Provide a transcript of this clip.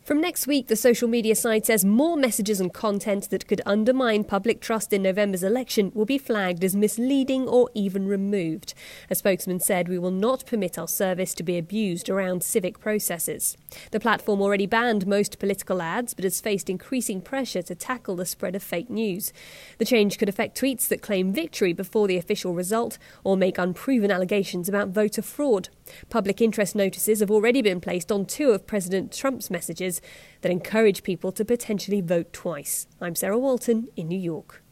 From next week, the social media site says more messages and content that could undermine public trust in November's election will be flagged as misleading or even removed. A spokesman said, "We will not permit our service to be abused around civic processes." The platform already banned most political ads, but has faced increasing pressure to tackle the spread of fake news. The change could affect tweets that claim victory before the official result or make unproven allegations about voter fraud. Public interest notices have already been placed on 2 of President Trump's messages that encourage people to potentially vote twice. I'm Sarah Walton in New York.